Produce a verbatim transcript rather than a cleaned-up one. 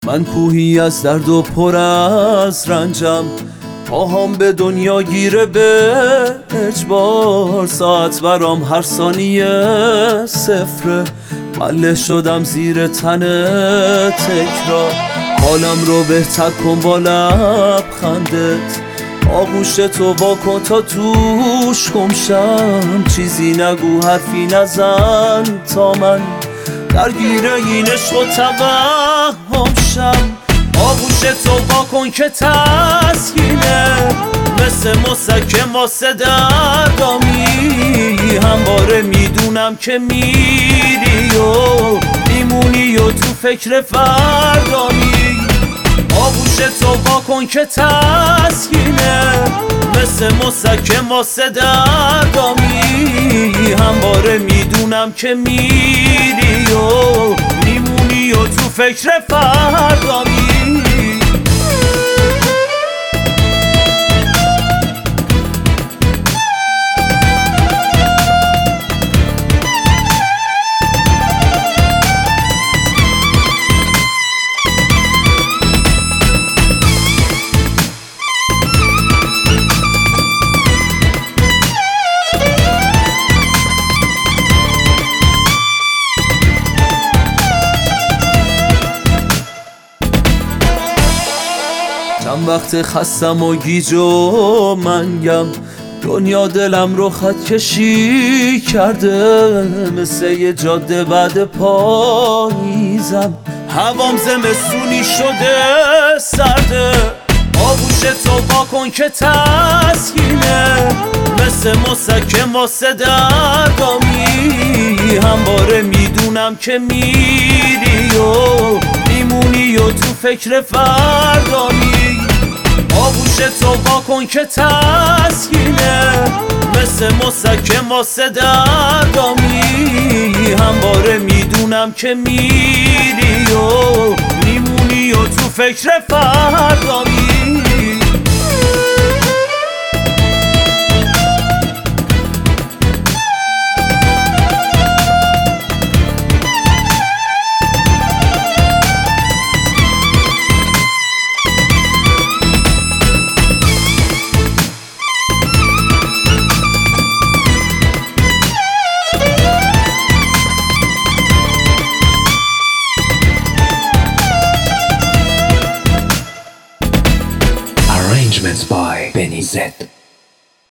من کوهی از درد و پر از رنجم، پاهام به دنیا گیره به اجبار. ساعت برام هر ثانیه صفره، مله شدم زیر تن تکرار. حالم رو بهتر کن با لبخندت، آغوش تو وا کن تا توش گمشم. چیزی نگو حرفی نزن تا من درگیر این عشق و توهم شم. آغوش تو وا کن که تسکینه، مثل مسکن واسه دردامی. همواره میدونم که میری و میمونی و تو فکر فردامی. آغوش تو وا کن که تسکینه، مثل مسکن واسه دردامی. همواره میدونم که میری و میمونی و تو فکر فردامی. چند وقت خستم و گیج و منگم، دنیا دلم رو خط کشی کرده. مثل یه جاده بعد پاییزم، هوام زمستونی شده سرده. آغوش تو وا کن که تسکینه، مثل مسکن واسه دردامی. همواره میدونم که میری و میمونی و تو فکر فردامی. آغوش تو وا کن که تسکینه، مثل مسکن واسه دردامی. همواره میدونم که میری و میمونی و تو فکر فردامی. Arrangements by Benny Z.